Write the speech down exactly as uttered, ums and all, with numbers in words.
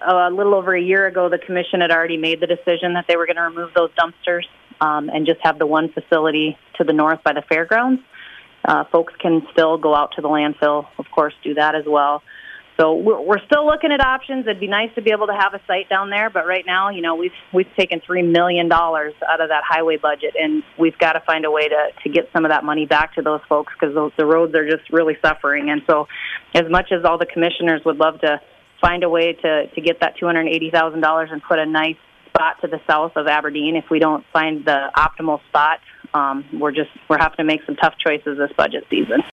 a little over a year ago, the commission had already made the decision that they were going to remove those dumpsters um, and just have the one facility to the north by the fairgrounds. Uh, folks can still go out to the landfill, of course, do that as well. So we're, we're still looking at options. It'd be nice to be able to have a site down there, but right now, you know, we've we've taken three million dollars out of that highway budget, and we've got to find a way to, to get some of that money back to those folks because the roads are just really suffering. And so as much as all the commissioners would love to find a way to, to get that two hundred eighty thousand dollars and put a nice spot to the south of Aberdeen, if we don't find the optimal spot, um, we're just we're having to make some tough choices this budget season.